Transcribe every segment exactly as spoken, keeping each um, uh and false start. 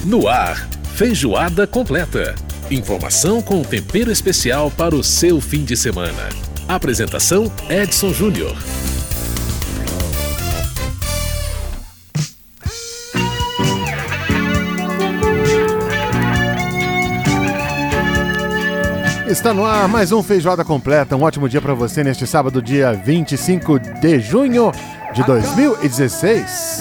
No ar, Feijoada Completa. Informação com tempero especial para o seu fim de semana. Apresentação Edson Júnior. Está no ar mais um Feijoada Completa. Um ótimo dia para você neste sábado, dia vinte e cinco de junho de dois mil e dezesseis.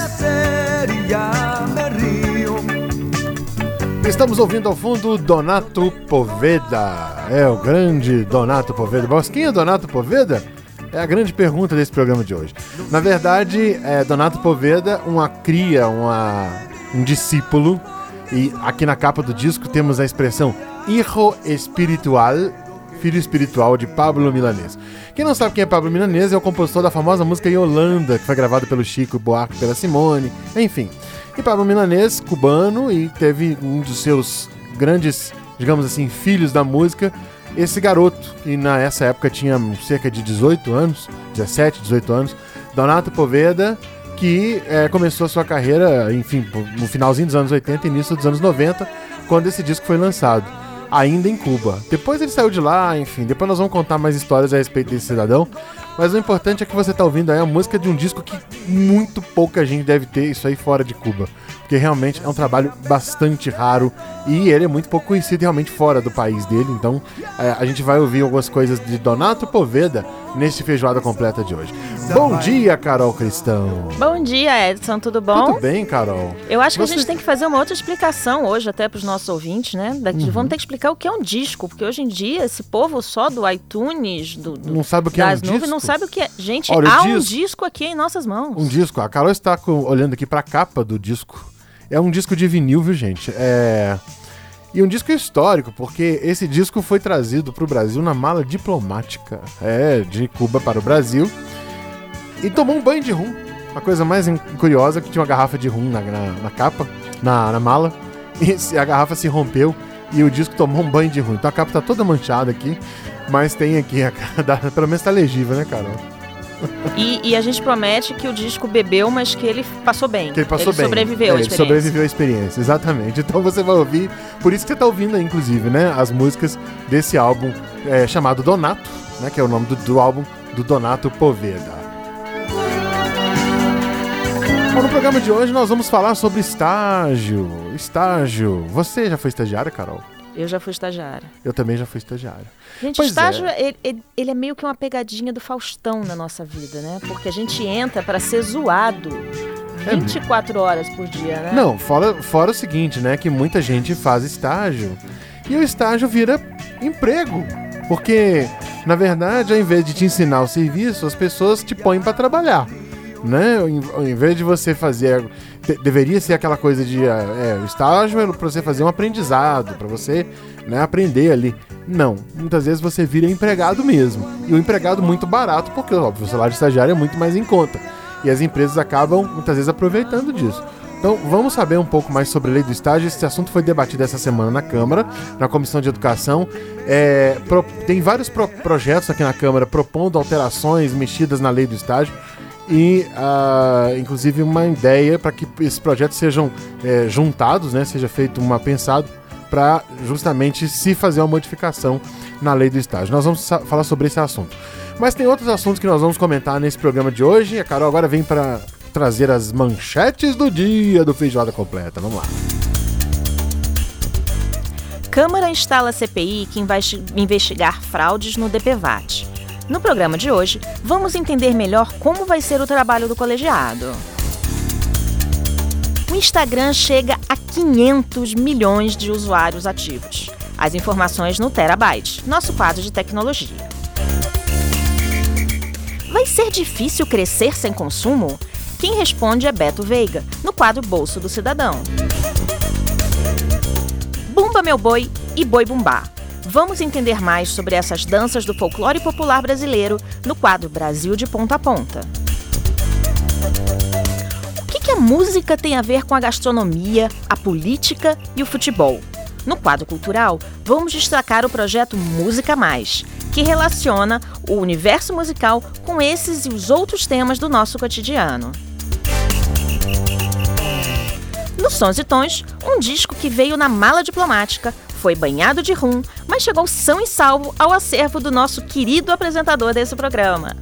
Estamos ouvindo ao fundo Donato Poveda. É o grande Donato Poveda. Mas quem é Donato Poveda? É a grande pergunta desse programa de hoje. Na verdade, é Donato Poveda, uma cria, uma, um discípulo. E aqui na capa do disco temos a expressão Hijo Espiritual, filho espiritual de Pablo Milanés. Quem não sabe quem é Pablo Milanés é o compositor da famosa música Yolanda, que foi gravada pelo Chico Buarque e pela Simone, enfim. E Pablo Milanés, cubano, e teve um dos seus grandes, digamos assim, filhos da música, esse garoto, que nessa época tinha cerca de dezoito anos, dezessete, dezoito anos, Donato Poveda, que é, começou a sua carreira, enfim, no finalzinho dos anos oitenta e início dos anos noventa, quando esse disco foi lançado, ainda em Cuba. Depois ele saiu de lá, enfim, depois nós vamos contar mais histórias a respeito desse cidadão, mas o importante é que você está ouvindo aí a música de um disco que muito pouca gente deve ter isso aí fora de Cuba, porque realmente é um trabalho bastante raro e ele é muito pouco conhecido realmente fora do país dele, então é, a gente vai ouvir algumas coisas de Donato Poveda nesse Feijoada Completa de hoje. Bom dia, Carol Cristão. Bom dia, Edson, tudo bom? Tudo bem, Carol. Eu acho que Você... a gente tem que fazer uma outra explicação hoje até para os nossos ouvintes, né? Daqui, uhum. Vamos ter que explicar o que é um disco, porque hoje em dia esse povo só do iTunes, do, do, não sabe o que das é um nuvens, disco? Não sabe o que é. Gente, Olha, há disco, um disco aqui em nossas mãos. Um disco, a Carol está com, olhando aqui para a capa do disco. É um disco de vinil, viu, gente? É... E um disco histórico, porque esse disco foi trazido para o Brasil na mala diplomática, é, de Cuba para o Brasil, e tomou um banho de rum. A coisa mais curiosa é que tinha uma garrafa de rum na, na, na capa, na, na mala, e a garrafa se rompeu e o disco tomou um banho de rum. Então a capa tá toda manchada aqui, mas tem aqui, a, pelo menos tá legível, né, Carol? E, e a gente promete que o disco bebeu, mas que ele passou bem. Que ele passou ele bem. sobreviveu é, à ele experiência. sobreviveu à experiência, exatamente. Então você vai ouvir, por isso que você tá ouvindo aí, inclusive, né, as músicas desse álbum é, chamado Donato, né, que é o nome do, do álbum do Donato Poveda. Bom, no programa de hoje nós vamos falar sobre estágio. Estágio. Você já foi estagiária, Carol? Eu já fui estagiária. Eu também já fui estagiária. Gente, pois o estágio, é. ele, ele, ele é meio que uma pegadinha do Faustão na nossa vida, né? Porque a gente entra para ser zoado vinte e quatro é. horas por dia, né? Não, fora, fora o seguinte, né? Que muita gente faz estágio e o estágio vira emprego. Porque, na verdade, ao invés de te ensinar o serviço, as pessoas te põem para trabalhar, né? Ao invés de você fazer... Deveria ser aquela coisa de é, o estágio é para você fazer um aprendizado, para você, né, aprender ali. Não, muitas vezes você vira empregado mesmo. E o empregado muito barato, porque óbvio, o salário de estagiário é muito mais em conta. E as empresas acabam muitas vezes aproveitando disso. Então vamos saber um pouco mais sobre a lei do estágio. Esse assunto foi debatido essa semana na Câmara, na Comissão de Educação. É, pro, tem vários pro, projetos aqui na Câmara propondo alterações, mexidas na lei do estágio. E, uh, inclusive, uma ideia para que esses projetos sejam é, juntados, né, seja feito uma pensado para justamente se fazer uma modificação na lei do estágio. Nós vamos sa- falar sobre esse assunto. Mas tem outros assuntos que nós vamos comentar nesse programa de hoje. A Carol agora vem para trazer as manchetes do dia do Feijoada Completa. Vamos lá. Câmara instala C P I que vai investigar fraudes no D P V A T. No programa de hoje, vamos entender melhor como vai ser o trabalho do colegiado. O Instagram chega a quinhentos milhões de usuários ativos. As informações no Terabyte, nosso quadro de tecnologia. Vai ser difícil crescer sem consumo? Quem responde é Beto Veiga, no quadro Bolso do Cidadão. Bumba Meu Boi e Boi Bumbá. Vamos entender mais sobre essas danças do folclore popular brasileiro no quadro Brasil de Ponta a Ponta. O que, que a música tem a ver com a gastronomia, a política e o futebol? No quadro cultural, vamos destacar o projeto Música Mais, que relaciona o universo musical com esses e os outros temas do nosso cotidiano. No Sons e Tons, um disco que veio na mala diplomática, foi banhado de rum, mas chegou são e salvo ao acervo do nosso querido apresentador desse programa.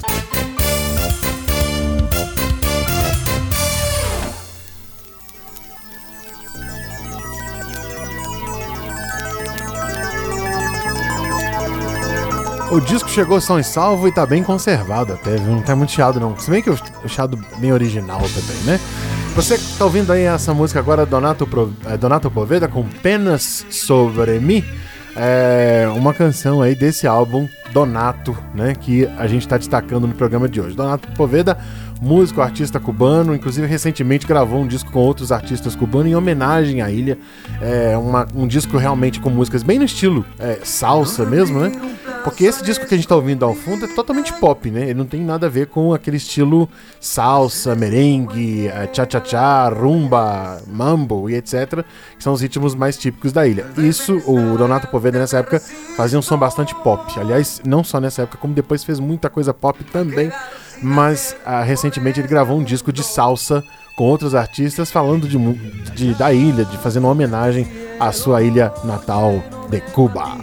O disco chegou são e salvo e tá bem conservado até, não tá muito chiado não. Se bem que o chiado bem original também, né? Você que tá ouvindo aí essa música agora, Donato, Pro, é, Donato Poveda, com Penas Sobre Mim, é uma canção aí desse álbum Donato, né, que a gente tá destacando no programa de hoje. Donato Poveda, músico, artista cubano, inclusive recentemente gravou um disco com outros artistas cubanos em homenagem à ilha. É uma, um disco realmente com músicas bem no estilo é, salsa mesmo, né? Porque esse disco que a gente tá ouvindo ao fundo é totalmente pop, né? Ele não tem nada a ver com aquele estilo salsa, merengue, cha-cha-cha, rumba, mambo e etcétera, que são os ritmos mais típicos da ilha. Isso, o Donato Poveda nessa época fazia um som bastante pop. Aliás, não só nessa época, como depois fez muita coisa pop também. Mas ah, recentemente ele gravou um disco de salsa com outros artistas falando de, de, da ilha, de fazendo uma homenagem à sua ilha natal de Cuba.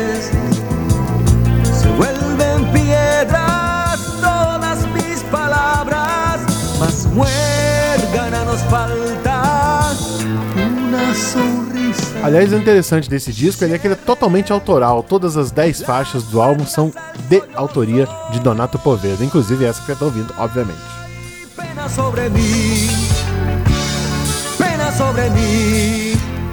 Se vuelven piedras todas mis palabras, mas muérgana nos falta una sonrisa. Aliás, o interessante desse disco é que ele é totalmente autoral. Todas as dez faixas do álbum são de autoria de Donato Poveda, inclusive essa que você está ouvindo, obviamente. Pena sobre mim, pena sobre mim,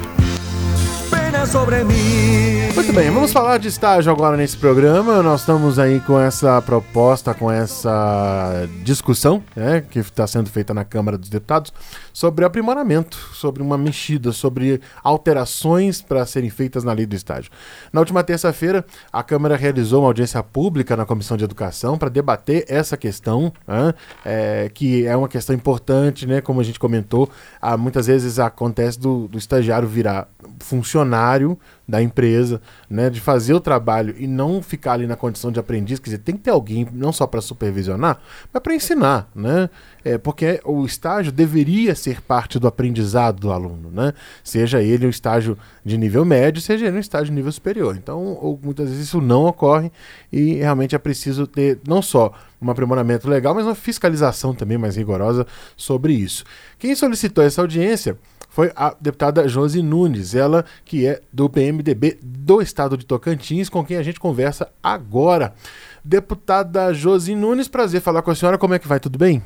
pena sobre mim. Muito bem, vamos falar de estágio agora nesse programa. Nós estamos aí com essa proposta, com essa discussão, né, que está sendo feita na Câmara dos Deputados sobre aprimoramento, sobre uma mexida, sobre alterações para serem feitas na lei do estágio. Na última terça-feira, a Câmara realizou uma audiência pública na Comissão de Educação para debater essa questão, né, é, que é uma questão importante, né, como a gente comentou, há, muitas vezes acontece do, do estagiário virar funcionário da empresa, né, de fazer o trabalho e não ficar ali na condição de aprendiz. Quer dizer, tem que ter alguém não só para supervisionar, mas para ensinar, né? É, porque o estágio deveria ser parte do aprendizado do aluno, né? Seja ele um estágio de nível médio, seja ele um estágio de nível superior. Então, ou, muitas vezes isso não ocorre e realmente é preciso ter não só um aprimoramento legal, mas uma fiscalização também mais rigorosa sobre isso. Quem solicitou essa audiência foi a deputada Josi Nunes, ela que é do P M D B do estado de Tocantins, com quem a gente conversa agora. Deputada Josi Nunes, prazer falar com a senhora, como é que vai, tudo bem?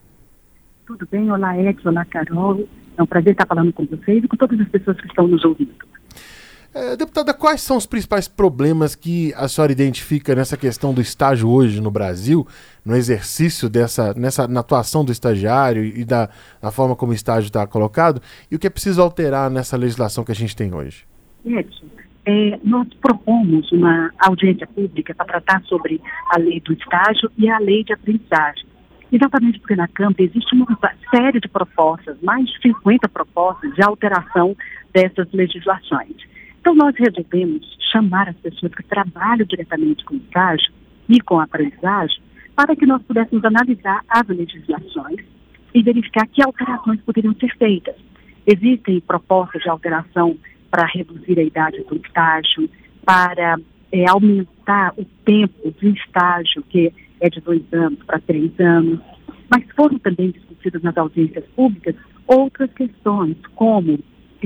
Tudo bem, olá Edson, olá Carol, é um prazer estar falando com vocês e com todas as pessoas que estão nos ouvindo. É, deputada, quais são os principais problemas que a senhora identifica nessa questão do estágio hoje no Brasil, no exercício dessa, nessa, na atuação do estagiário e da, da forma como o estágio está colocado, e o que é preciso alterar nessa legislação que a gente tem hoje? Edson, é, nós propomos uma audiência pública para tratar sobre a lei do estágio e a lei de aprendizagem. Exatamente porque na Câmara existe uma série de propostas, mais de cinquenta propostas de alteração dessas legislações. Então, nós resolvemos chamar as pessoas que trabalham diretamente com o estágio e com a aprendizagem para que nós pudéssemos analisar as legislações e verificar que alterações poderiam ser feitas. Existem propostas de alteração para reduzir a idade do estágio, para é, aumentar o tempo de estágio, que é de dois anos para três anos, mas foram também discutidas nas audiências públicas outras questões, como...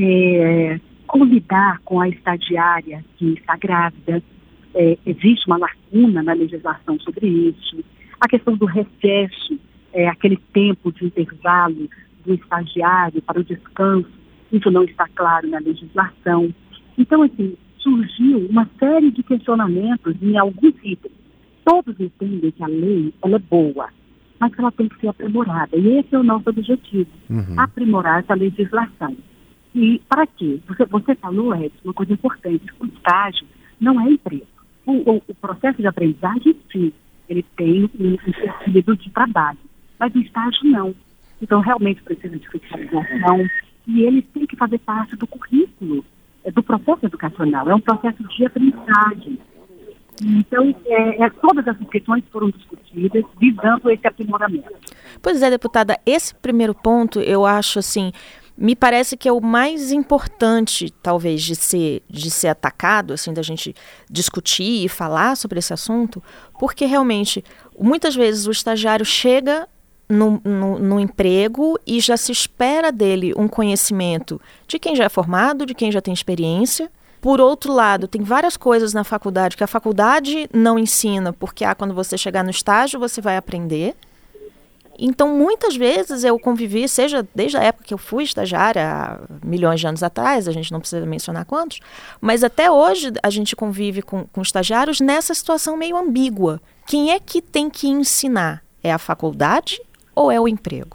É, Como lidar com a estagiária que está grávida? É, existe uma lacuna na legislação sobre isso. A questão do recesso, é, aquele tempo de intervalo do estagiário para o descanso, isso não está claro na legislação. Então, assim, surgiu uma série de questionamentos em alguns itens. Todos entendem que a lei ela é boa, mas ela tem que ser aprimorada. E esse é o nosso objetivo, uhum. aprimorar essa legislação. E para quê? Você, você falou, Edson, uma coisa importante, o estágio não é emprego. O, o, o processo de aprendizagem, sim, ele tem um sentido de trabalho, mas o estágio não. Então, realmente precisa de fiscalização e ele tem que fazer parte do currículo, é, do processo educacional, é um processo de aprendizagem. Então, é, é, todas essas questões foram discutidas visando esse aprimoramento. Pois é, deputada, esse primeiro ponto eu acho assim... me parece que é o mais importante, talvez, de ser, de ser atacado, assim, da gente discutir e falar sobre esse assunto, porque realmente, muitas vezes o estagiário chega no, no, no emprego e já se espera dele um conhecimento de quem já é formado, de quem já tem experiência. Por outro lado, tem várias coisas na faculdade que a faculdade não ensina, porque ah, quando você chegar no estágio você vai aprender. Então, muitas vezes eu convivi, seja desde a época que eu fui estagiária, há milhões de anos atrás, a gente não precisa mencionar quantos, mas até hoje a gente convive com, com estagiários nessa situação meio ambígua. Quem é que tem que ensinar? É a faculdade ou é o emprego?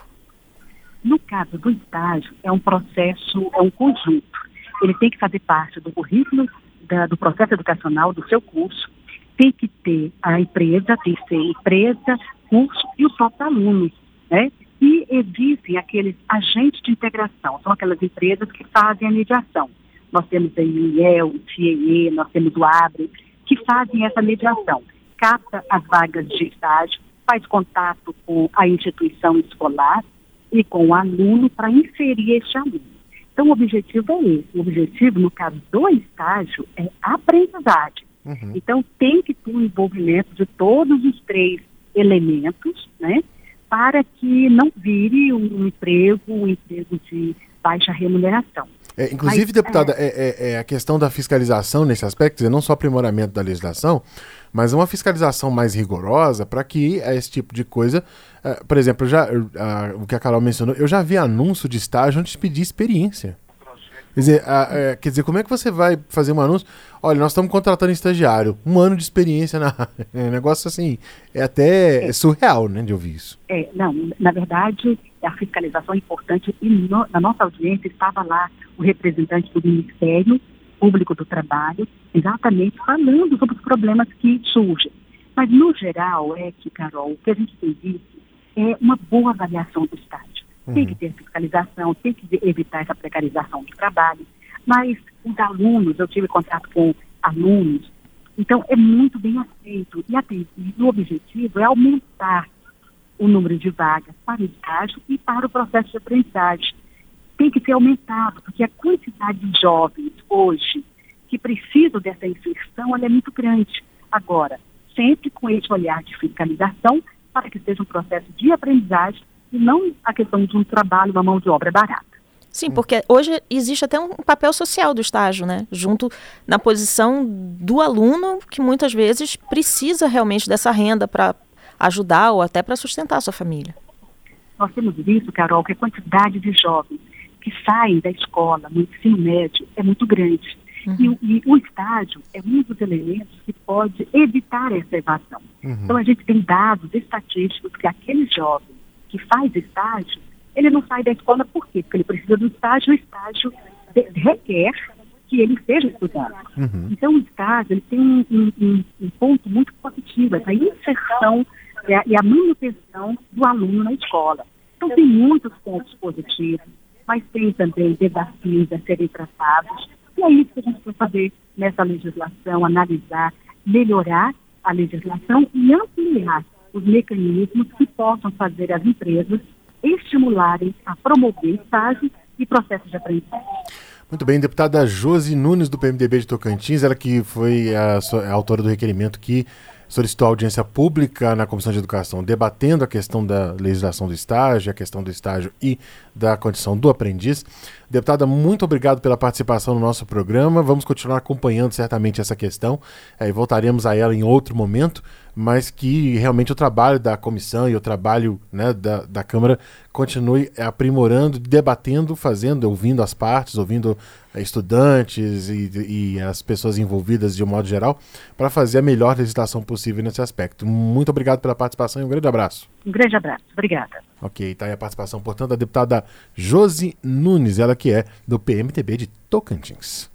No caso do estágio, é um processo, é um conjunto. Ele tem que fazer parte do currículo, da, do processo educacional do seu curso, tem que ter a empresa, tem que ser empresa, curso e o próprio aluno, né? E existem aqueles agentes de integração, são aquelas empresas que fazem a mediação. Nós temos aí o I E L, o C I E, nós temos o ABRE, que fazem essa mediação. Capta as vagas de estágio, faz contato com a instituição escolar e com o aluno para inserir este aluno. Então, o objetivo é esse. O objetivo, no caso do estágio, é a aprendizagem. Uhum. Então, tem que ter o envolvimento de todos os três elementos, né, para que não vire um emprego, um emprego de baixa remuneração. É, inclusive, Mas, deputada, é... É, é a questão da fiscalização nesse aspecto, dizer, não só aprimoramento da legislação, mas uma fiscalização mais rigorosa para que esse tipo de coisa, uh, por exemplo, já, uh, o que a Carol mencionou, eu já vi anúncio de estágio onde pedir experiência. Quer dizer, uh, uh, quer dizer, como é que você vai fazer um anúncio? Olha, nós estamos contratando estagiário, um ano de experiência na área. É um negócio assim, é até é. surreal, né, de ouvir isso. É, não, na verdade, a fiscalização é importante e no, na nossa audiência estava lá o representante do Ministério Público do Trabalho, exatamente falando sobre os problemas que surgem. Mas, no geral, é que, Carol, o que a gente tem visto é uma boa avaliação do estágio. Uhum. Tem que ter fiscalização, tem que evitar essa precarização do trabalho. Mas os alunos, eu tive contato com alunos, então é muito bem aceito. E, até, e o objetivo é aumentar o número de vagas para o estágio e para o processo de aprendizagem. Tem que ser aumentado, porque a quantidade de jovens hoje que precisam dessa inserção ela é muito grande. Agora, sempre com esse olhar de fiscalização para que seja um processo de aprendizagem e não a questão de um trabalho, uma mão de obra barata. Sim, porque hoje existe até um papel social do estágio, né? Junto na posição do aluno que muitas vezes precisa realmente dessa renda para ajudar ou até para sustentar a sua família. Nós temos visto, Carol, que a quantidade de jovens que saem da escola, no ensino médio, é muito grande. Uhum. E, e o estágio é um dos elementos que pode evitar essa evasão. Uhum. Então, a gente tem dados estatísticos que aquele jovem que faz estágio, ele não sai da escola por quê? Porque ele precisa do estágio, o estágio de, requer que ele esteja estudando. Uhum. Então, o estágio ele tem um, um, um ponto muito positivo, essa inserção e a, e a manutenção do aluno na escola. Então, tem muitos pontos positivos, mas tem também desafios a serem tratados. E é isso que a gente vai fazer nessa legislação, analisar, melhorar a legislação e ampliar os mecanismos que possam fazer as empresas estimularem a promover estágios e processos de aprendizagem. Muito bem, deputada Josi Nunes, do P M D B de Tocantins, ela que foi a, a autora do requerimento que solicitou audiência pública na Comissão de Educação, debatendo a questão da legislação do estágio, a questão do estágio e da condição do aprendiz. Deputada, muito obrigado pela participação no nosso programa. Vamos continuar acompanhando certamente essa questão é, e voltaremos a ela em outro momento, mas que realmente o trabalho da comissão e o trabalho, né, da, da Câmara continue aprimorando, debatendo, fazendo, ouvindo as partes, ouvindo estudantes e, e as pessoas envolvidas de um modo geral, para fazer a melhor legislação possível nesse aspecto. Muito obrigado pela participação e um grande abraço. Um grande abraço. Obrigada. Ok, está aí a participação, portanto, da deputada Josi Nunes, ela que é do P M T B de Tocantins.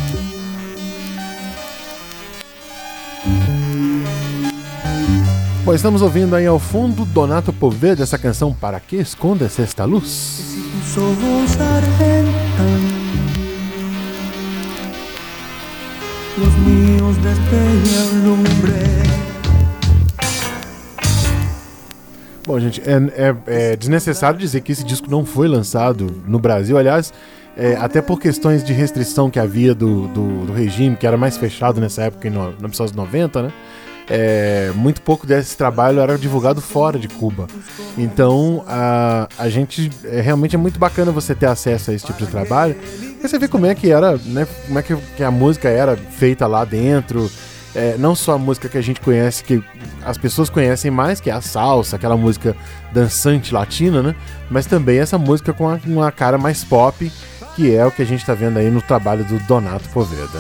Bom, Bom, estamos ouvindo aí ao fundo Donato Poveda, essa canção Para que escondes esta luz? Los míos destellan lumbre. Bom, gente, é, é, é desnecessário dizer que esse disco não foi lançado no Brasil, aliás, é, até por questões de restrição que havia do, do, do regime, que era mais fechado nessa época, em no, nos anos noventa, né? É, muito pouco desse trabalho era divulgado fora de Cuba. Então, a, a gente, é, realmente é muito bacana você ter acesso a esse tipo de trabalho, porque você vê como é que era, né? Como é que, que a música era feita lá dentro. É, não só a música que a gente conhece, que as pessoas conhecem mais, que é a salsa, aquela música dançante latina, né? Mas também essa música com uma cara mais pop, que é o que a gente está vendo aí no trabalho do Donato Poveda.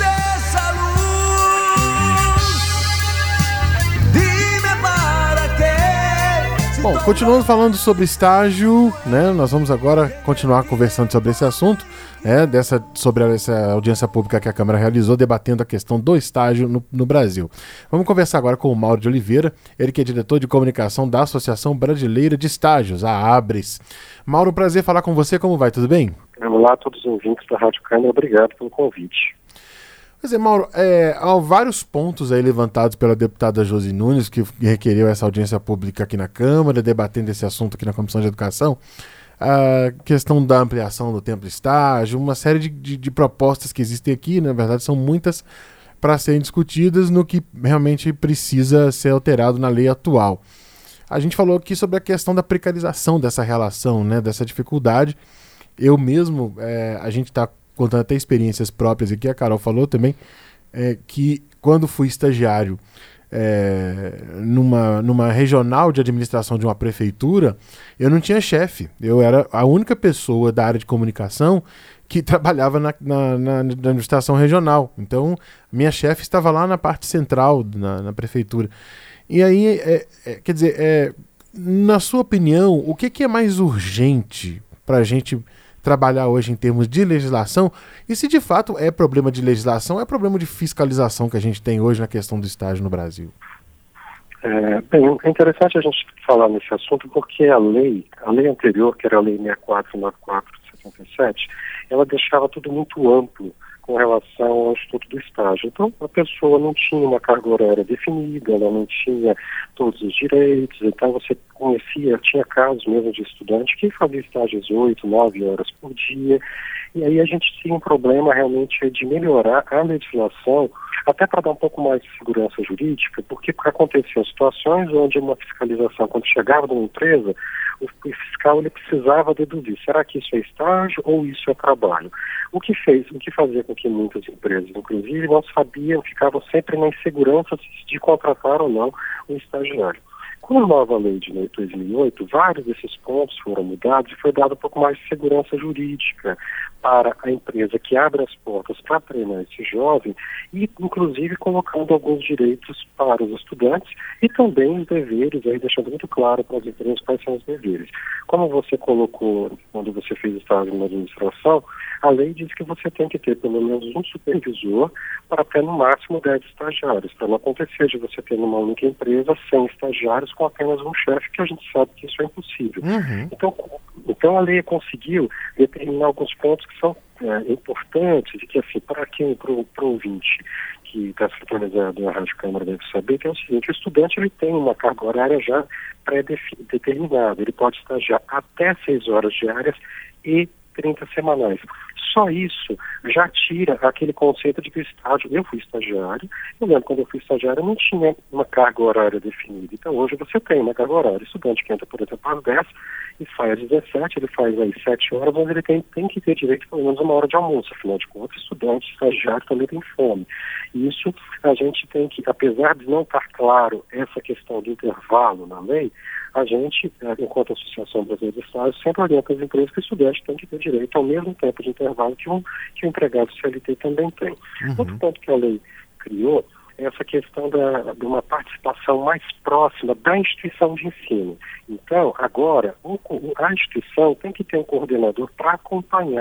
Bom, continuando falando sobre estágio, né? Nós vamos agora continuar conversando sobre esse assunto, né? Dessa, sobre essa audiência pública que a Câmara realizou, debatendo a questão do estágio no, no Brasil. Vamos conversar agora com o Mauro de Oliveira, ele que é diretor de comunicação da Associação Brasileira de Estágios, a ABRES. Mauro, prazer falar com você, como vai? Tudo bem? Olá a todos os ouvintes da Rádio Câmara, obrigado pelo convite. Pois é, Mauro, é, há vários pontos aí levantados pela deputada Josi Nunes, que requeriu essa audiência pública aqui na Câmara, debatendo esse assunto aqui na Comissão de Educação, a questão da ampliação do tempo de estágio, uma série de, de, de propostas que existem aqui, na verdade são muitas para serem discutidas no que realmente precisa ser alterado na lei atual. A gente falou aqui sobre a questão da precarização dessa relação, né, dessa dificuldade. Eu mesmo, é, a gente está contando até experiências próprias aqui, a Carol falou também, é, que quando fui estagiário é, numa, numa regional de administração de uma prefeitura, eu não tinha chefe, eu era a única pessoa da área de comunicação que trabalhava na, na, na, na administração regional, então minha chefe estava lá na parte central, na, na prefeitura. E aí, é, é, quer dizer, é, na sua opinião, o que, que é mais urgente para a gente trabalhar hoje em termos de legislação, e se de fato é problema de legislação, é problema de fiscalização que a gente tem hoje na questão do estágio no Brasil? É, bem, é interessante a gente falar nesse assunto porque a lei, a lei anterior, que era a lei sessenta e quatro noventa e quatro de setenta e sete, ela deixava tudo muito amplo com relação ao estudo do estágio. Então, a pessoa não tinha uma carga horária definida, ela não tinha todos os direitos, então você conhecia, tinha casos mesmo de estudante que fazia estágios oito, nove horas por dia, e aí a gente tinha um problema realmente de melhorar a legislação, até para dar um pouco mais de segurança jurídica, porque aconteciam situações onde uma fiscalização, quando chegava numa empresa, o fiscal ele precisava deduzir, será que isso é estágio ou isso é trabalho? O que fez, o que fazia com que muitas empresas, inclusive, não sabiam, ficavam sempre na insegurança de contratar ou não um estagiário. Com a nova lei de dois mil e oito, vários desses pontos foram mudados e foi dado um pouco mais de segurança jurídica para a empresa que abre as portas para treinar esse jovem e, inclusive, colocando alguns direitos para os estudantes e também os deveres, aí deixando muito claro para as empresas quais são os deveres. Como você colocou quando você fez estágio na administração, a lei diz que você tem que ter pelo menos um supervisor para ter no máximo dez estagiários, para não acontecer de você ter numa única empresa cem estagiários com apenas um chefe, que a gente sabe que isso é impossível. Uhum. Então, então a lei conseguiu determinar alguns pontos que são é, importantes e que, assim, para quem, para o ouvinte que está sintonizado na Rádio Câmara deve saber, que é o seguinte: o estudante ele tem uma carga horária já pré-determinada, ele pode estagiar até seis horas diárias e trinta semanais. Só isso já tira aquele conceito de que o estágio, eu fui estagiário, eu lembro quando eu fui estagiário eu não tinha uma carga horária definida. Então hoje você tem uma carga horária. O estudante que entra, por exemplo, às dez e sai às dezessete, ele faz aí sete horas, mas ele tem, tem que ter direito pelo menos uma hora de almoço. Afinal de contas, estudante, estagiário também tem fome. E isso a gente tem que, apesar de não estar claro essa questão do intervalo na lei, a gente, enquanto Associação Brasileira de Estágios, sempre orienta as empresas que o estudante tem que ter direito ao mesmo tempo de intervalo que um, que o empregado C L T também tem. Uhum. Outro ponto que a lei criou é essa questão da, de uma participação mais próxima da instituição de ensino. Então, agora, o, a instituição tem que ter um coordenador para acompanhar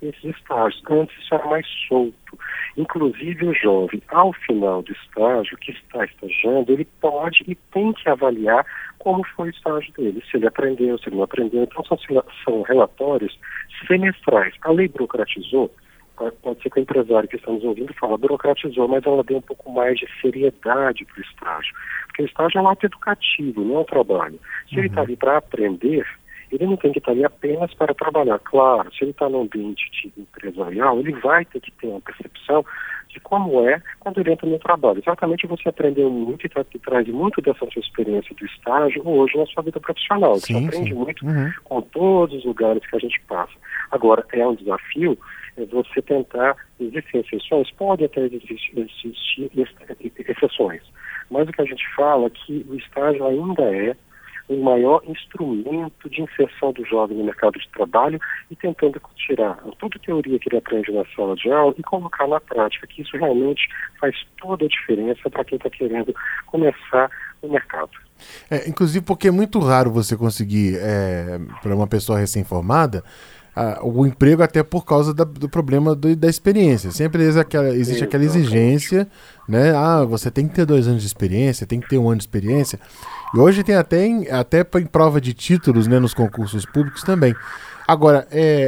esses estágios. Antes isso era mais solto. Inclusive o jovem, ao final do estágio, que está estagiando, ele pode e tem que avaliar como foi o estágio dele, se ele aprendeu, se ele não aprendeu. Então são, são relatórios semestrais. A lei burocratizou. Pode ser que o empresário que está nos ouvindo fala burocratizou, mas ela deu um pouco mais de seriedade para o estágio. Porque o estágio é um ato educativo, não é um trabalho. Se uhum. ele está ali para aprender, ele não tem que estar ali apenas para trabalhar. Claro, se ele está num ambiente empresarial, ele vai ter que ter uma percepção de como é quando ele entra no trabalho. Exatamente, você aprendeu muito e, tra e traz muito dessa sua experiência do estágio hoje na sua vida profissional. Sim, você aprende sim. muito uhum. com todos os lugares que a gente passa. Agora, é um desafio é você tentar, existem exceções, pode até existir, existir exceções, mas o que a gente fala é que o estágio ainda é o maior instrumento de inserção do jovem no mercado de trabalho e tentando tirar toda a teoria que ele aprende na sala de aula e colocar na prática, que isso realmente faz toda a diferença para quem está querendo começar no mercado. É, inclusive porque é muito raro você conseguir, é, para uma pessoa recém-formada, Ah, o emprego até por causa da, do problema do, da experiência. Sempre existe aquela, existe aquela exigência, né? Ah, você tem que ter dois anos de experiência, tem que ter um ano de experiência. E hoje tem até em, até em prova de títulos, né, nos concursos públicos também. Agora,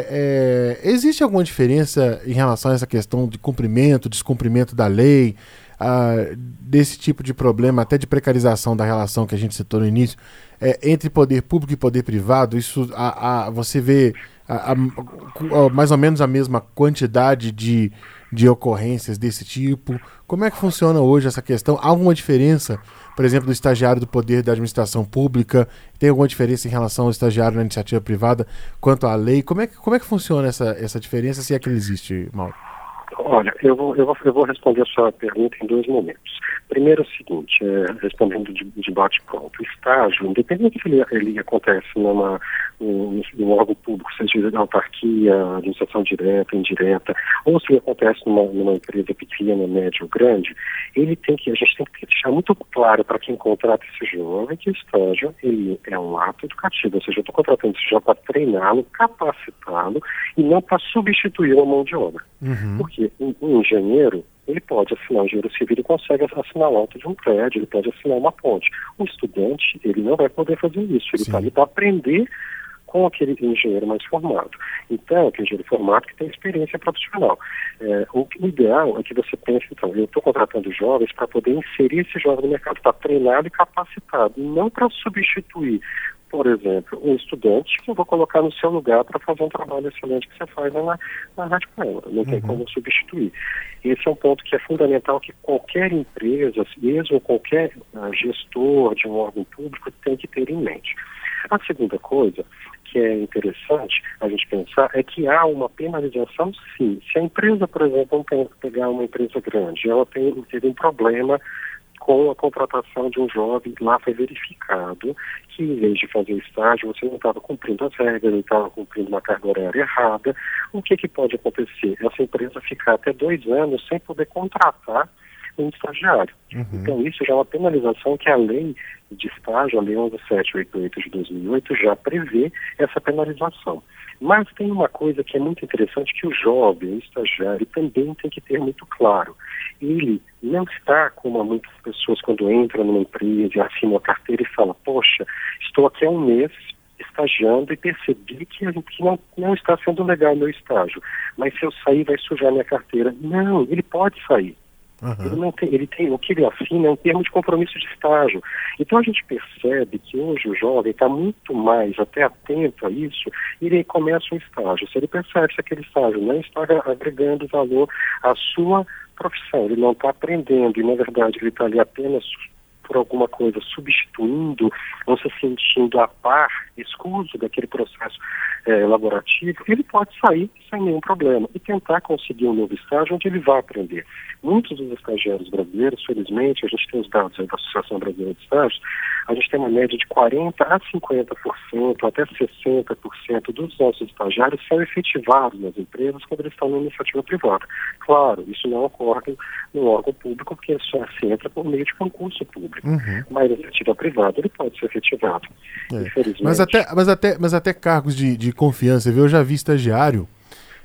é, é, existe alguma diferença em relação a essa questão de cumprimento, descumprimento da lei, ah, desse tipo de problema, até de precarização da relação que a gente citou no início, é, entre poder público e poder privado? Isso, a, a, você vê a, a, a, mais ou menos a mesma quantidade de, de ocorrências desse tipo? Como é que funciona hoje essa questão? Há alguma diferença, por exemplo, do estagiário do poder da administração pública? Tem alguma diferença em relação ao estagiário na iniciativa privada quanto à lei? Como é que, como é que funciona essa, essa diferença, se é que ela existe, Mauro? Olha, eu vou, eu, vou, eu vou responder a sua pergunta em dois momentos. Primeiro é o seguinte, é, respondendo de, de bate-pronto, o estágio, independente se ele, ele acontece numa, num, num órgão público, seja de autarquia, administração direta, indireta, ou se ele acontece numa, numa empresa pequena, média ou grande, ele tem que, a gente tem que deixar muito claro para quem contrata esse jovem que o estágio ele é um ato educativo, ou seja, eu estou contratando esse jovem para treiná-lo, capacitá-lo e não para substituir uma mão de obra. Uhum. Porque um, um engenheiro, ele pode assinar um engenheiro civil e consegue assinar o alto de um prédio, ele pode assinar uma ponte. Um estudante, ele não vai poder fazer isso, ele está ali para aprender com aquele engenheiro mais formado. Então, aquele engenheiro formado que tem experiência profissional. É, o, o ideal é que você pense, então, eu estou contratando jovens para poder inserir esse jovem no mercado, para treinado e capacitado, não para substituir, por exemplo, um estudante que eu vou colocar no seu lugar para fazer um trabalho excelente que você faz na, na Rádio Câmara. Não tem uhum. como substituir. Esse é um ponto que é fundamental que qualquer empresa, mesmo qualquer uh, gestor de um órgão público, tem que ter em mente. A segunda coisa que é interessante a gente pensar é que há uma penalização, sim. Se a empresa, por exemplo, vamos pegar uma empresa grande, ela tem, teve um problema com a contratação de um jovem, lá foi verificado que, em vez de fazer estágio, você não estava cumprindo as regras, não estava cumprindo uma carga horária errada. O que, que pode acontecer? Essa empresa ficar até dois anos sem poder contratar um estagiário. Uhum. Então, isso já é uma penalização que a lei de estágio, a lei onze mil setecentos e oitenta e oito de dois mil e oito, já prevê essa penalização. Mas tem uma coisa que é muito interessante, que o jovem, o estagiário, também tem que ter muito claro. Ele não está como muitas pessoas quando entram numa empresa e assinam a carteira e falam, poxa, estou aqui há um mês estagiando e percebi que, que não, não está sendo legal o meu estágio, mas se eu sair vai sujar minha carteira. Não, ele pode sair. Uhum. Ele, não tem, ele tem o que ele assina é um termo de compromisso de estágio. Então a gente percebe que hoje o jovem está muito mais até atento a isso e ele começa um estágio. Se ele percebe que aquele estágio não está agregando valor à sua profissão, ele não está aprendendo e na verdade ele está ali apenas por alguma coisa substituindo ou se sentindo a par, escuso daquele processo é, elaborativo, ele pode sair sem nenhum problema e tentar conseguir um novo estágio onde ele vai aprender. Muitos dos estagiários brasileiros, felizmente, a gente tem os dados aí da Associação Brasileira de Estágios, a gente tem uma média de quarenta a cinquenta por cento, até sessenta por cento dos nossos estagiários são efetivados nas empresas quando eles estão na iniciativa privada. Claro, isso não ocorre no órgão público, porque só se entra por meio de concurso público. Uhum. Mas a iniciativa privada, ele pode ser efetivado. É. Infelizmente. Mas até, mas até, mas até cargos de, de confiança, viu? Eu já vi estagiário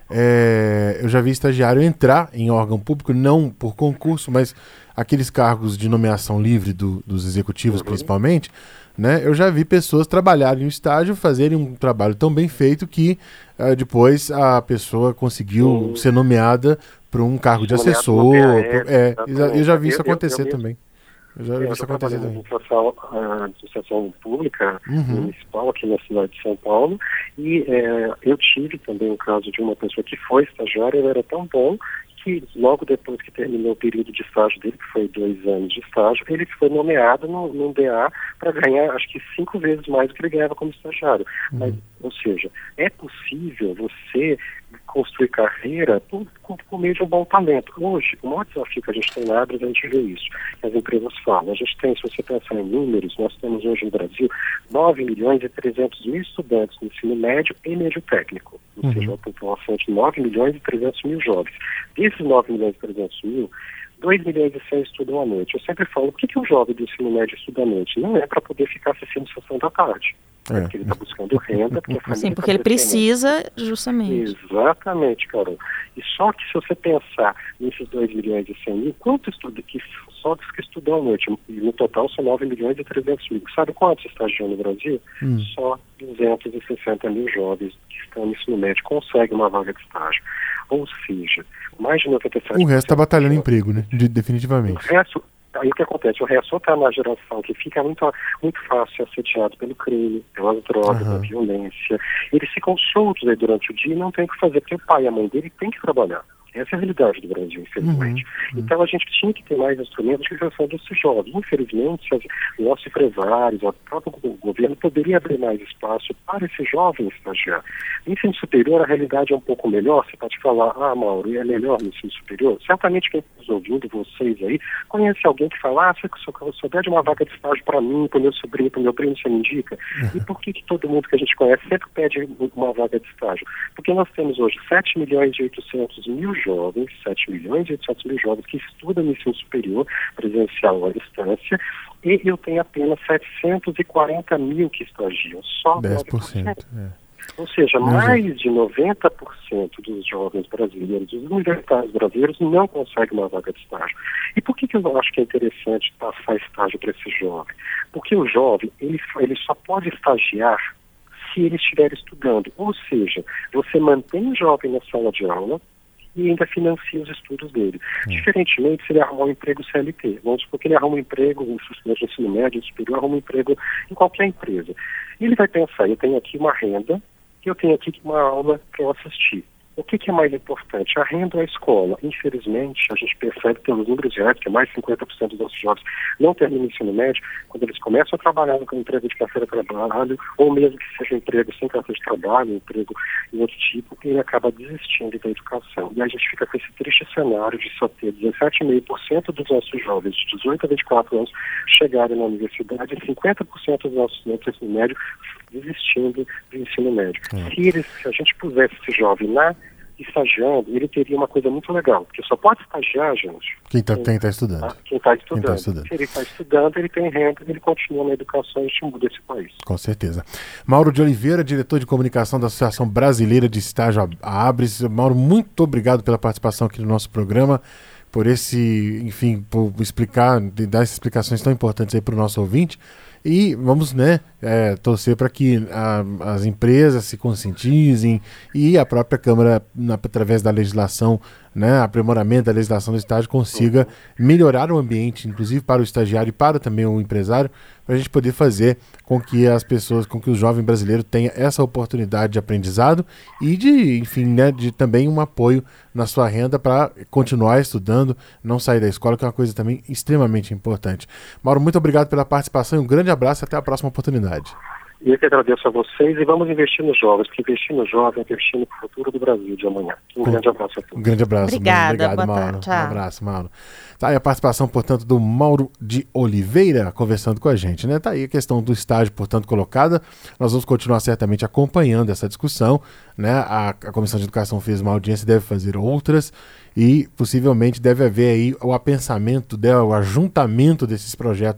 É, eu já vi estagiário entrar em órgão público, não por concurso, mas aqueles cargos de nomeação livre do, dos executivos, uhum. principalmente, né? Eu já vi pessoas trabalharem no estágio, fazerem um trabalho tão bem feito que uh, depois a pessoa conseguiu uhum. ser nomeada para um cargo de assessor. É, eu já vi isso acontecer eu, eu, eu também. Eu já vi eu isso acontecer também. Eu administração, a administração pública uhum. municipal aqui na cidade de São Paulo e é, eu tive também um caso de uma pessoa que foi estagiária, ele era tão bom que logo depois que terminou o período de estágio dele, que foi dois anos de estágio, ele foi nomeado no, no D A para ganhar, acho que cinco vezes mais do que ele ganhava como estagiário. Uhum. Mas, ou seja, é possível você construir carreira por, por, por meio de um bom talento. Hoje, o maior desafio que a gente tem na Abras, a gente vê isso. As empresas falam. A gente tem, se você pensar em números, nós temos hoje no Brasil nove milhões e trezentos mil estudantes no ensino médio e médio técnico. Ou uhum. seja, uma população de nove milhões e trezentos mil jovens. Desses nove milhões e trezentos mil, dois milhões e cem estudam à noite. Eu sempre falo, por que, que o jovem do ensino médio estuda à noite? Não é para poder ficar assistindo sessão da tarde. É. Porque ele está buscando renda. Porque a família Sim, porque tá ele precisa justamente. Exatamente, Carol. E só que se você pensar nesses dois milhões e cem mil, quanto estuda que só dos que estudam à noite? E no total são nove milhões e trezentos mil. Sabe quantos estagiam no Brasil? Hum. Só duzentos e sessenta mil jovens que estão no ensino médio conseguem uma vaga de estágio. Ou seja, mais de noventa e sete por cento... O resto está batalhando emprego, né? De, definitivamente. O resto... Aí o que acontece? O resto está na geração que fica muito, muito fácil assediado pelo crime, pelas drogas, uhum. pela violência. Eles ficam soltos aí durante o dia e não tem o que fazer, porque o pai e a mãe dele têm que trabalhar. Essa é a realidade do Brasil, infelizmente. Uhum. Então a gente tinha que ter mais instrumentos de criação desses jovens. Infelizmente, os nossos empresários, o próprio governo poderia abrir mais espaço para esses jovens estagiar. No ensino superior, a realidade é um pouco melhor. Você pode falar, ah, Mauro, é melhor no ensino superior? Certamente quem está nos ouvindo, vocês aí, conhece alguém que fala, ah, se eu souber de uma vaga de estágio para mim, para o meu sobrinho, para o meu primo, você me indica? Uhum. E por que, que todo mundo que a gente conhece sempre pede uma vaga de estágio? Porque nós temos hoje sete milhões e oitocentos mil jovens, sete milhões e oitocentos mil jovens que estudam no ensino superior, presencial ou à distância, e eu tenho apenas setecentos e quarenta mil que estagiam, só dez por cento. É. Ou seja, Não, mais já. de noventa por cento dos jovens brasileiros, dos universitários brasileiros, não conseguem uma vaga de estágio. E por que, que eu acho que é interessante passar estágio para esse jovem? Porque o jovem, ele, ele só pode estagiar se ele estiver estudando. Ou seja, você mantém o jovem na sala de aula e ainda financia os estudos dele. Hum. Diferentemente, se ele arrumar um emprego C L T, vamos supor que ele arruma um emprego no ensino médio, superior, arruma um emprego em qualquer empresa. E ele vai pensar, eu tenho aqui uma renda, e eu tenho aqui uma aula para eu assistir. O que, que é mais importante? A renda ou a escola? Infelizmente, a gente percebe pelos números reais que mais de cinquenta por cento dos nossos jovens não terminam o ensino médio, quando eles começam a trabalhar com um emprego de carteira de trabalho, ou mesmo que seja um emprego sem carteira de trabalho, um emprego de outro tipo, ele acaba desistindo da educação. E a gente fica com esse triste cenário de só ter dezessete vírgula cinco por cento dos nossos jovens de dezoito a vinte e quatro anos chegarem na universidade e cinquenta por cento dos nossos estudantes do ensino médio desistindo do ensino médio. É. Se, eles, se a gente pusesse esse jovem na estagiando, ele teria uma coisa muito legal, porque só pode estagiar, gente, quem está quem tá estudando. Quem está estudando. Tá estudando. Se ele está estudando, ele tem renda, ele continua na educação e a gente muda esse país. Com certeza. Mauro de Oliveira, diretor de comunicação da Associação Brasileira de Estágio, a Abres. Mauro, muito obrigado pela participação aqui no nosso programa, por esse, enfim, por explicar, dar essas explicações tão importantes aí para o nosso ouvinte. E vamos, né, é, torcer para que a, as empresas se conscientizem e a própria Câmara, na, através da legislação, né, aprimoramento da legislação do estágio, consiga melhorar o ambiente, inclusive para o estagiário e para também o empresário, para a gente poder fazer com que as pessoas, com que o jovem brasileiro tenha essa oportunidade de aprendizado e de, enfim, né, de também um apoio na sua renda para continuar estudando, não sair da escola, que é uma coisa também extremamente importante. Mauro, muito obrigado pela participação e um grande abraço, até a próxima oportunidade. E eu que agradeço a vocês e vamos investir nos jovens, porque investir no jovem é investir no futuro do Brasil de amanhã. Um Com... grande abraço a todos. Um grande abraço. Obrigada, Obrigado, Mauro. Um abraço, Mauro. Tá aí a participação, portanto, do Mauro de Oliveira conversando com a gente, né? Tá aí a questão do estágio, portanto, colocada. Nós vamos continuar certamente acompanhando essa discussão, né? A, a Comissão de Educação fez uma audiência, deve fazer outras e possivelmente deve haver aí o apensamento dela, o ajuntamento desses projetos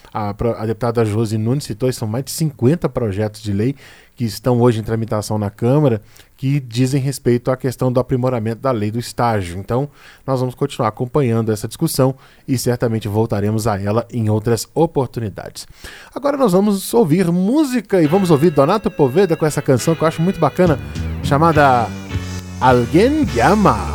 a, a deputada Josi Nunes citou, são mais de cinquenta projetos de lei que estão hoje em tramitação na Câmara, que dizem respeito à questão do aprimoramento da lei do estágio. Então, nós vamos continuar acompanhando essa discussão e certamente voltaremos a ela em outras oportunidades. Agora nós vamos ouvir música e vamos ouvir Donato Poveda com essa canção que eu acho muito bacana, chamada Alguien Llama.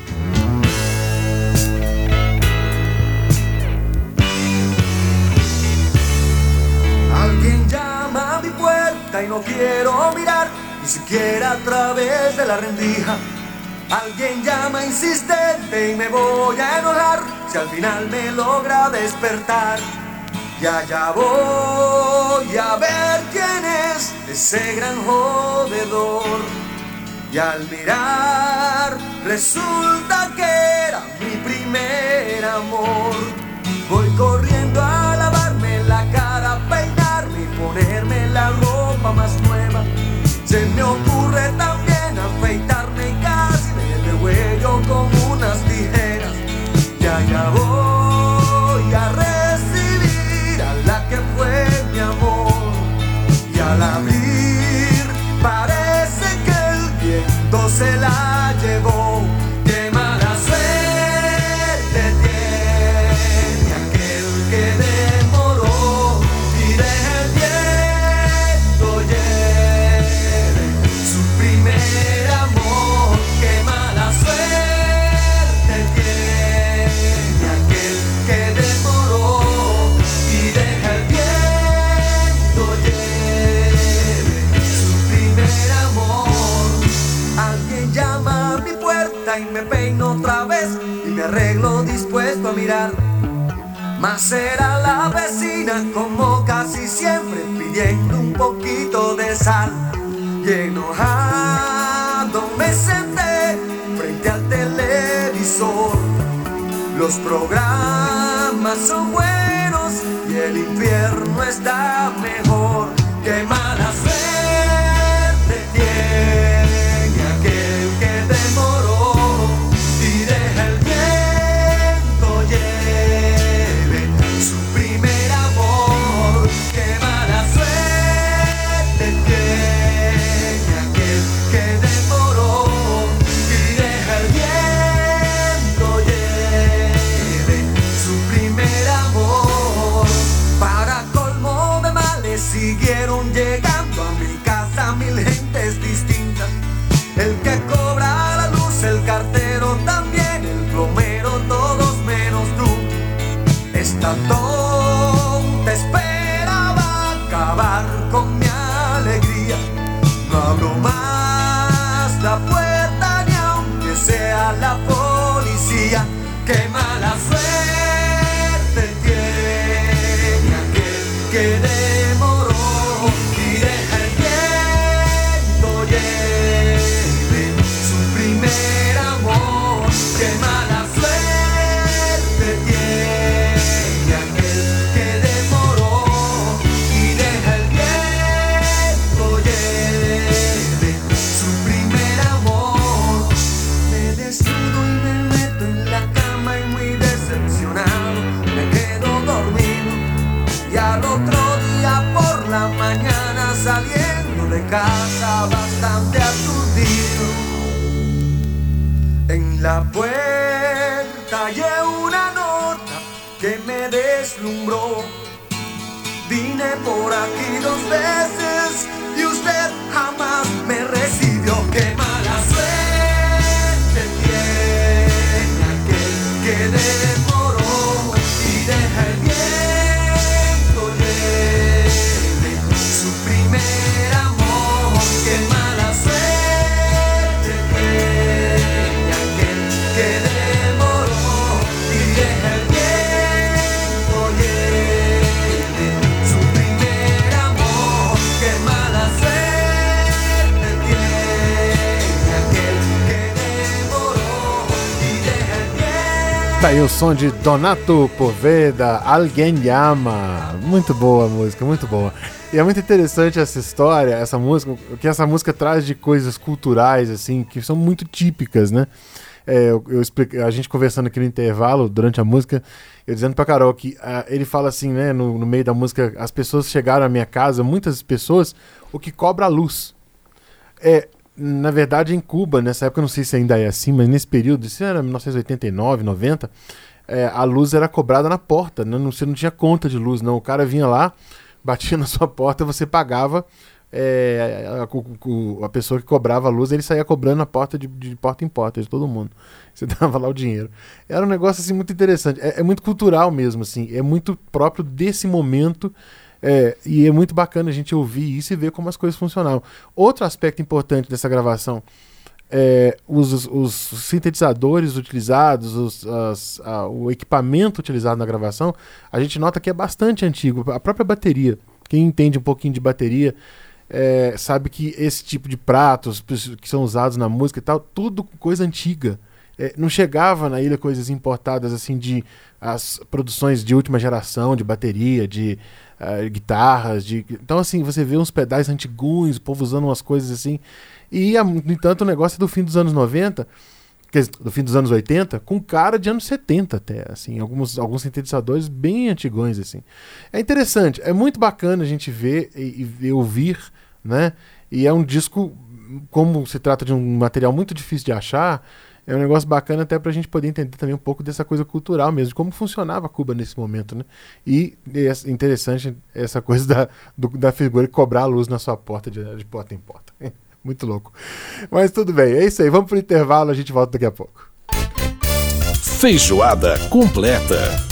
Alguien llama a mi puerta y no quiero mirar, ni siquiera a través de la rendija. Alguien llama insistente y me voy a enojar si al final me logra despertar. Y allá voy a ver quién es ese gran jodedor. Y al mirar resulta que era mi primer amor. Voy corriendo a lavarme la cara, peinarme y ponerme la ropa más nueva. Se me ocurre también afeitarme y casi me degüello con unas tijeras. Y allá voy a recibir a la que fue mi amor. Y al abrir parece que el viento se la llevó. Qué mala suerte tiene aquel que demoró y deja el viento lleve su primer amor. Qué mala suerte tiene aquel que demoró y deja el viento lleve su primer amor. Alguien llama a mi puerta y me peino otra vez y me arreglo dispuesto a mirar. Mas será la vecina como casi siempre pidiendo un poquito de sal. Y enojado me senté frente al televisor. Los programas son buenos y el infierno está mejor. Qué mala suerte tiene aquel que demoró y deja el viento lleve su primer amor. Qué mala suerte tiene aquel que demoró y deja el viento lleve su primer amor. Para colmo de males siguieron llegando a mi casa mil gentes distintas. El que cobra la luz, el cartero también, el plomero, todos menos tú. Esta tonta esperaba acabar con mi alegría. No abro más la puerta ni aunque sea la policía. Qué mala suerte tiene aquel que demoró y deja el viento lleve su primer amor. Qué mala suerte tiene aquel que demoró y deja el viento lleve su primer amor. Me desnudo y me meto en la cama y muy decepcionado me quedo dormido. Y al otro día por la mañana saliendo de casa bastante aturdido. En la puerta hallé una nota que me deslumbró. Vine por aquí dos veces y usted jamás me recibió. Qué mala suerte tiene aquel que demoró y deja el viento lleve su primer amor. Qué mala suerte tiene aquel que demoró y deja el viento lleve su primer amor. Qué mala suerte tiene aquel que demoró y deja el viento. Tá aí o som de Donato Poveda, Alguien Llama. Muito boa a música, muito boa. E é muito interessante essa história, essa música, o que essa música traz de coisas culturais, assim, que são muito típicas, né? É, eu, eu explico, a gente conversando aqui no intervalo, durante a música, eu dizendo pra Carol que uh, ele fala assim, né, no, no meio da música, as pessoas chegaram à minha casa, muitas pessoas, o que cobra a luz. É, na verdade, em Cuba, nessa época, eu não sei se ainda é assim, mas nesse período, isso era mil novecentos e oitenta e nove, noventa, é, a luz era cobrada na porta, né? Não, você não tinha conta de luz, não. O cara vinha lá, batia na sua porta, você pagava, é, a, a, a pessoa que cobrava a luz, ele saía cobrando a porta de, de porta em porta, de todo mundo. Você dava lá o dinheiro. Era um negócio assim muito interessante. É, é muito cultural mesmo, assim. É muito próprio desse momento. É, e é muito bacana a gente ouvir isso e ver como as coisas funcionavam. Outro aspecto importante dessa gravação é os, os sintetizadores utilizados, os, as, a, o equipamento utilizado na gravação, a gente nota que é bastante antigo. A própria bateria, quem entende um pouquinho de bateria, é, sabe que esse tipo de pratos que são usados na música e tal, tudo coisa antiga. É, não chegava na ilha coisas importadas assim de as produções de última geração, de bateria, de uh, guitarras, de... Então assim, você vê uns pedais antigos, o povo usando umas coisas assim, e no entanto o negócio é do fim dos anos noventa, quer dizer, do fim dos anos oitenta, com cara de anos setenta até, assim, alguns, alguns sintetizadores bem antigões, assim. É interessante, é muito bacana a gente ver e, e ouvir, né, e é um disco, como se trata de um material muito difícil de achar, é um negócio bacana até pra gente poder entender também um pouco dessa coisa cultural mesmo, de como funcionava Cuba nesse momento, né? E é interessante essa coisa da, do, da figura cobrar a luz na sua porta, de, de porta em porta. Muito louco. Mas tudo bem, é isso aí. Vamos pro intervalo, a gente volta daqui a pouco. Feijoada completa.